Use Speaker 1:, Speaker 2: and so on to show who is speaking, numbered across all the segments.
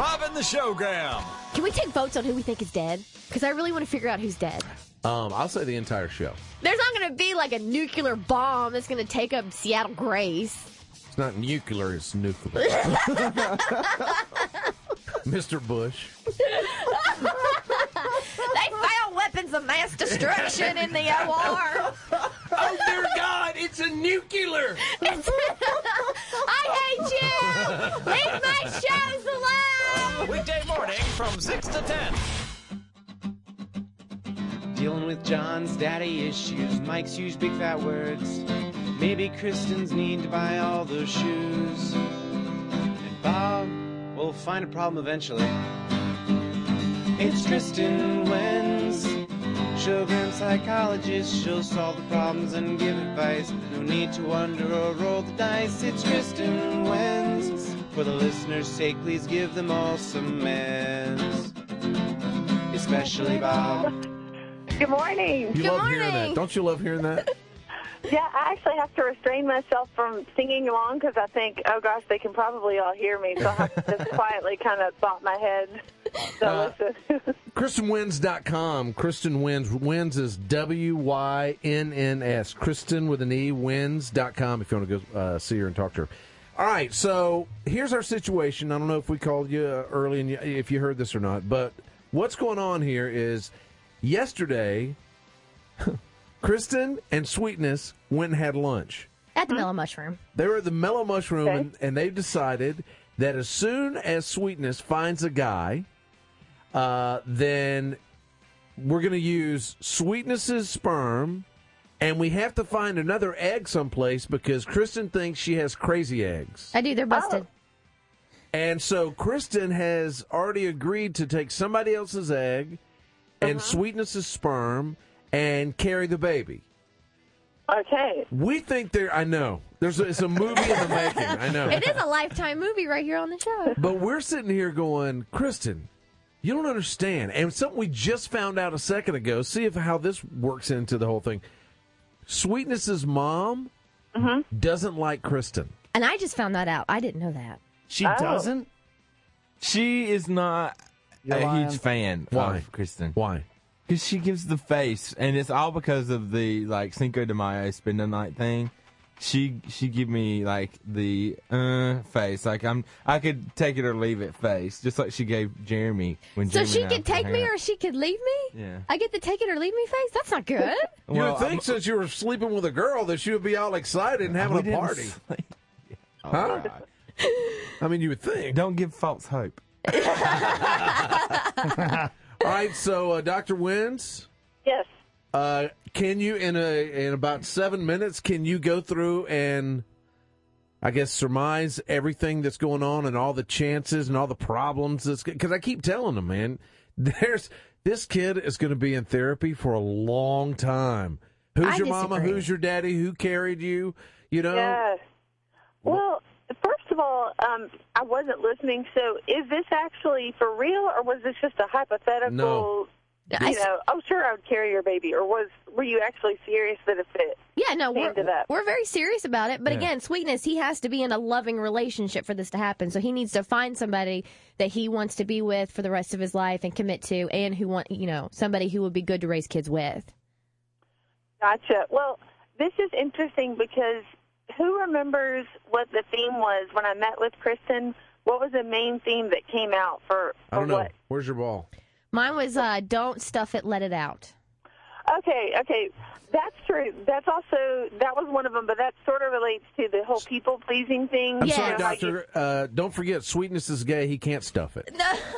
Speaker 1: Bob and the Showgram.
Speaker 2: Can we take votes on who we think is dead? Because I really want to figure out who's dead.
Speaker 3: I'll say the entire show.
Speaker 2: There's not going to be like a nuclear bomb that's going to take up Seattle Grace.
Speaker 3: It's not nuclear, it's nuclear. Mr. Bush.
Speaker 2: They found weapons of mass destruction in the OR.
Speaker 3: Oh, dear God, it's a nuclear.
Speaker 2: I hate you. Leave my shows alone.
Speaker 1: Weekday morning from 6 to 10.
Speaker 4: Dealing with John's daddy issues, Mike's huge big fat words. Maybe Kristen's need to buy all those shoes. And Bob will find a problem eventually. It's Kristen Wenz, Showgram psychologist. She'll solve the problems and give advice. No need to wonder or roll the dice. It's Kristen Wenz. For the listeners' sake, please give them all some meds. Especially Bob.
Speaker 5: Good morning.
Speaker 3: You love hearing that. Don't you love hearing that?
Speaker 5: Yeah, I actually have to restrain myself from singing along because I think, oh gosh, they can probably all hear me. So I have to just quietly kind of bop my head. So listen.
Speaker 3: KristenWenz.com. Kristen Wenz. Wenz is WYNNS. Kristen with an E. Wenz.com if you want to go see her and talk to her. All right, so here's our situation. I don't know if we called you early and if you heard this or not, but what's going on here is yesterday, Kristen and Sweetness went and had lunch.
Speaker 2: At the Mellow Mushroom.
Speaker 3: They were at the Mellow Mushroom,
Speaker 5: Okay.
Speaker 3: and they've decided that as soon as Sweetness finds a guy, then we're going to use Sweetness's sperm, and we have to find another egg someplace because Kristen thinks she has crazy eggs.
Speaker 2: I do. They're busted.
Speaker 3: And so Kristen has already agreed to take somebody else's egg and Sweetness's sperm and carry the baby.
Speaker 5: Okay.
Speaker 3: We think I know. It's a movie in the making. I know.
Speaker 2: It is a Lifetime movie right here on the show.
Speaker 3: But we're sitting here going, Kristen, you don't understand. And something we just found out a second ago, see how this works into the whole thing. Sweetness's mom doesn't like Kristen.
Speaker 2: And I just found that out. I didn't know that.
Speaker 6: She doesn't?
Speaker 7: She is not a huge fan of Kristen.
Speaker 3: Why?
Speaker 7: Because she gives the face, and it's all because of the Cinco de Mayo spend the night thing. She give me the face, I could take it or leave it face, just like she gave Jeremy when.
Speaker 2: So
Speaker 7: Jeremy
Speaker 2: she
Speaker 7: and I
Speaker 2: could take me
Speaker 7: hung
Speaker 2: or she could leave me?
Speaker 7: Yeah.
Speaker 2: I get to take it or leave me face? That's not good.
Speaker 3: You would think since you were sleeping with a girl that she would be all excited and having a party. Huh? I mean, you would think.
Speaker 7: Don't give false hope.
Speaker 3: All right, so Dr. Wenz,
Speaker 5: Yes.
Speaker 3: can you in about 7 minutes? Can you go through and I guess surmise everything that's going on and all the chances and all the problems? Because I keep telling them, man, this kid is going to be in therapy for a long time. Who's your mama? Who's your daddy? Who carried you? You know.
Speaker 5: Yes. Well, first of all, I wasn't listening. So, is this actually for real, or was this just a hypothetical?
Speaker 3: No.
Speaker 5: Oh, sure, I would carry your baby, or were you actually serious that if it?
Speaker 2: Yeah, no,
Speaker 5: came to that?
Speaker 2: we're very serious about it. But again, Sweetness, he has to be in a loving relationship for this to happen. So he needs to find somebody that he wants to be with for the rest of his life and commit to, and who somebody who would be good to raise kids with.
Speaker 5: Gotcha. Well, this is interesting because who remembers what the theme was when I met with Kristen? What was the main theme that came out for
Speaker 3: I don't know.
Speaker 5: what?
Speaker 3: Where's your ball?
Speaker 2: Mine was don't stuff it, let it out.
Speaker 5: Okay, that's true. That was one of them, but that sort of relates to the whole people-pleasing thing.
Speaker 3: I'm sorry, Doctor. Don't forget, Sweetness is gay. He can't stuff it.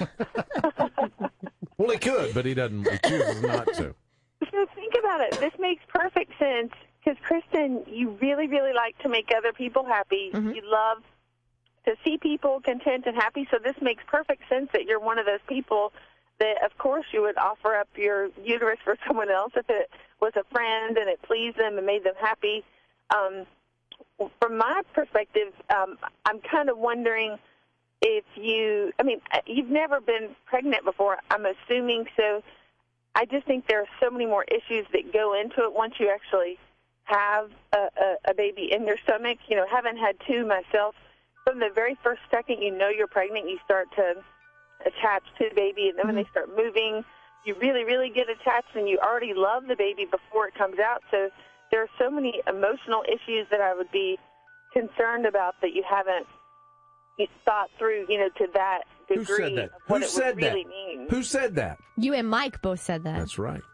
Speaker 3: Well, he could, but he doesn't. He chooses not to.
Speaker 5: So think about it. This makes perfect sense because, Kristen, you really, really like to make other people happy. You love to see people content and happy, so this makes perfect sense that you're one of those people that, of course, you would offer up your uterus for someone else if it was a friend and it pleased them and made them happy. From my perspective, I'm kind of wondering if you've never been pregnant before, I'm assuming, so I just think there are so many more issues that go into it once you actually have a baby in your stomach. Haven't had two myself. From the very first second you know you're pregnant, you start to attached to the baby, and then when they start moving, you really, really get attached, and you already love the baby before it comes out. So there are so many emotional issues that I would be concerned about that you haven't thought through, to that degree.
Speaker 3: Who said that?
Speaker 5: Of what
Speaker 3: Who
Speaker 5: it
Speaker 3: said
Speaker 5: would really
Speaker 3: that?
Speaker 5: mean.
Speaker 3: Who said that?
Speaker 2: You and Mike both said that.
Speaker 3: That's right.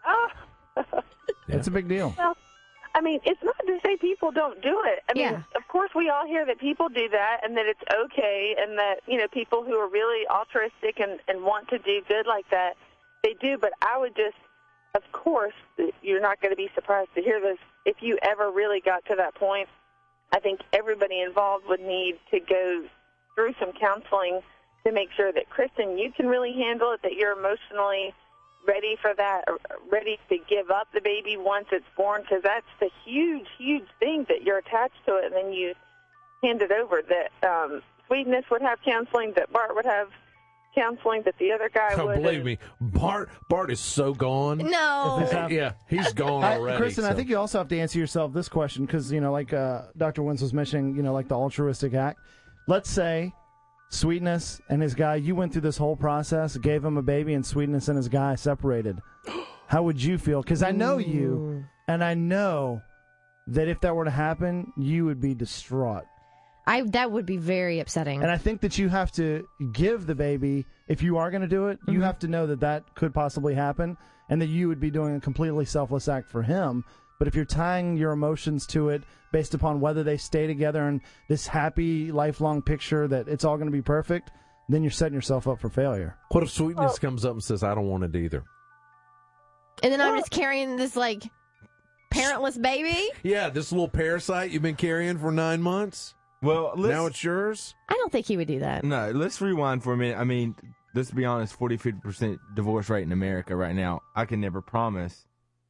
Speaker 6: It's a big deal.
Speaker 5: Well, I mean, it's not to say people don't do it. I mean, of course, we all hear that people do that and that it's okay, and that, people who are really altruistic and want to do good like that, they do. But I would just, of course, you're not going to be surprised to hear this. If you ever really got to that point, I think everybody involved would need to go through some counseling to make sure that, Kristen, you can really handle it, that you're emotionally ready for that, ready to give up the baby once it's born, because that's the huge, huge thing, that you're attached to it and then you hand it over. That Sweetness would have counseling, that Bart would have counseling, that the other guy would.
Speaker 3: Believe me, Bart is so gone.
Speaker 2: No.
Speaker 3: Yeah, he's gone already.
Speaker 6: Kristen,
Speaker 3: so.
Speaker 6: I think you also have to answer yourself this question because, like Dr. Wins was mentioning, like the altruistic act. Let's say Sweetness and his guy, you went through this whole process, gave him a baby, and Sweetness and his guy separated. How would you feel? Because I know you, and I know that if that were to happen, you would be distraught.
Speaker 2: That would be very upsetting.
Speaker 6: And I think that you have to give the baby, if you are going to do it, you have to know that that could possibly happen and that you would be doing a completely selfless act for him. But if you're tying your emotions to it based upon whether they stay together and this happy, lifelong picture that it's all going to be perfect, then you're setting yourself up for failure.
Speaker 3: What if Sweetness comes up and says, I don't want it either?
Speaker 2: And then I'm just carrying this, parentless baby?
Speaker 3: Yeah, this little parasite you've been carrying for 9 months?
Speaker 7: Well,
Speaker 3: now it's yours?
Speaker 2: I don't think he would do that.
Speaker 7: No, let's rewind for a minute. I mean, let's be honest, 40-50% divorce rate in America right now. I can never promise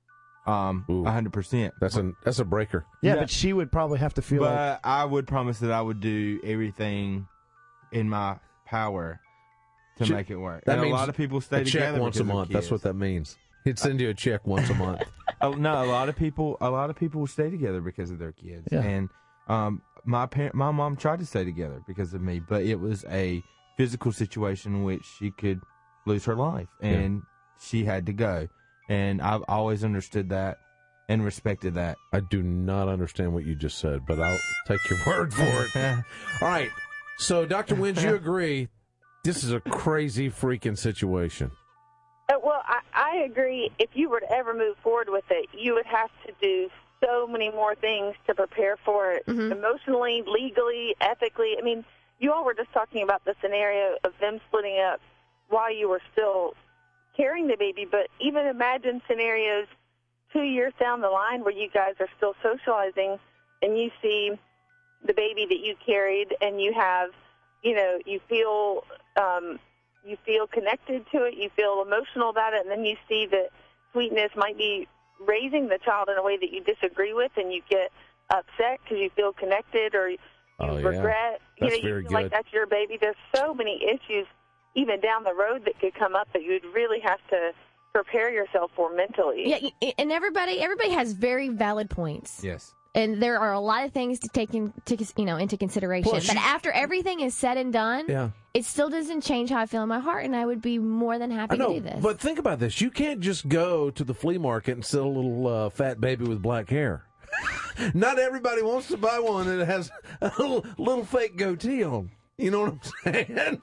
Speaker 7: 100%.
Speaker 3: That's a breaker.
Speaker 6: Yeah,
Speaker 7: No.
Speaker 6: but she would probably have to feel
Speaker 7: But I would promise that I would do everything in my power to make it work.
Speaker 3: That
Speaker 7: And
Speaker 3: means
Speaker 7: a lot of people stay
Speaker 3: a check
Speaker 7: together
Speaker 3: once a
Speaker 7: because of
Speaker 3: month. That's
Speaker 7: kids.
Speaker 3: what that means. He'd send you a check once a month.
Speaker 7: No, a lot of people stay together because of their kids.
Speaker 6: Yeah.
Speaker 7: And my mom tried to stay together because of me, but it was a physical situation in which she could lose her life, and she had to go. And I've always understood that and respected that.
Speaker 3: I do not understand what you just said, but I'll take your word for it. All right. So, Dr. Wins, you agree this is a crazy freaking situation.
Speaker 5: Well, I agree. If you were to ever move forward with it, you would have to do so many more things to prepare for it, emotionally, legally, ethically. I mean, you all were just talking about the scenario of them splitting up while you were still carrying the baby, but even imagine scenarios 2 years down the line where you guys are still socializing and you see the baby that you carried and you have, you feel connected to it, you feel emotional about it, and then you see that Sweetness might be raising the child in a way that you disagree with, and you get upset because you feel connected or you regret.
Speaker 3: That's
Speaker 5: you
Speaker 3: very
Speaker 5: feel like
Speaker 3: good.
Speaker 5: that's your baby. There's so many issues even down the road that could come up that you'd really have to prepare yourself for mentally.
Speaker 2: Yeah, and everybody has very valid points.
Speaker 7: Yes.
Speaker 2: And there are a lot of things to take into consideration.
Speaker 3: Plus,
Speaker 2: but after everything is said and done, it still doesn't change how I feel in my heart, and I would be more than happy to do this.
Speaker 3: But think about this. You can't just go to the flea market and sell a little fat baby with black hair. Not everybody wants to buy one that has a little fake goatee on. You know what I'm saying?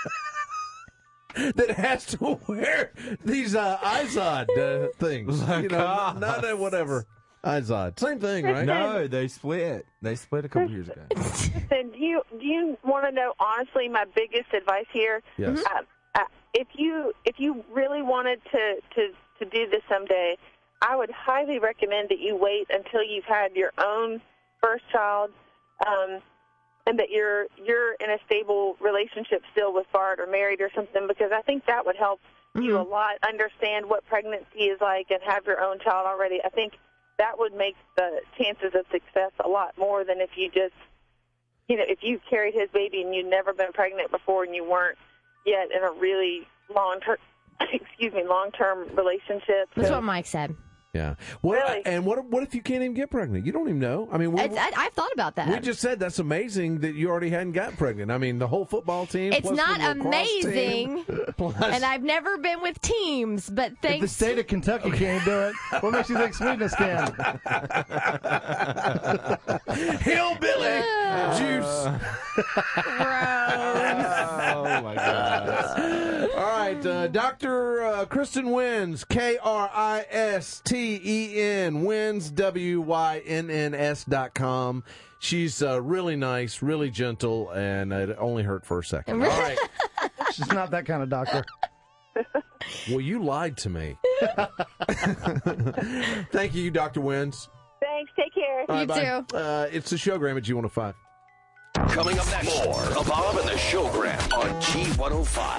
Speaker 3: That has to wear these Izod things. Not whatever. Izod. Same thing, right?
Speaker 7: No, they split. They split a couple years ago.
Speaker 5: Listen, do you want to know honestly my biggest advice here?
Speaker 3: Yes.
Speaker 5: If you really wanted to do this someday, I would highly recommend that you wait until you've had your own first child, and that you're in a stable relationship still with Bart or married or something, because I think that would help you a lot understand what pregnancy is like and have your own child already. I think that would make the chances of success a lot more than if you just, if you carried his baby and you'd never been pregnant before and you weren't yet in a really long-term relationship.
Speaker 2: That's what Mike said.
Speaker 3: Yeah.
Speaker 5: Really?
Speaker 3: And what if you can't even get pregnant? You don't even know. I mean,
Speaker 2: I've thought about that.
Speaker 3: we just said that's amazing that you already hadn't got pregnant. I mean, the whole football team.
Speaker 2: It's
Speaker 3: plus
Speaker 2: not
Speaker 3: the lacrosse
Speaker 2: amazing,
Speaker 3: team, plus-
Speaker 2: and I've never been with teams, but
Speaker 6: If the
Speaker 2: thanks.
Speaker 6: state of Kentucky can't do it, what makes you think Sweetness can?
Speaker 3: hillbilly juice.
Speaker 7: Oh my God!
Speaker 3: All right, Dr. Kristen Wynns, KRISTEN, Wynns, WYNNS.com. She's really nice, really gentle, and it only hurt for a second. All right.
Speaker 6: She's not that kind of doctor.
Speaker 3: Well, you lied to me. Thank you, Dr. Wynns.
Speaker 5: Thanks. Take care.
Speaker 3: All right,
Speaker 2: You
Speaker 3: bye.
Speaker 2: too.
Speaker 3: It's the Showgram at G105.
Speaker 8: Coming up next, more of Bob and the Showgram on G105.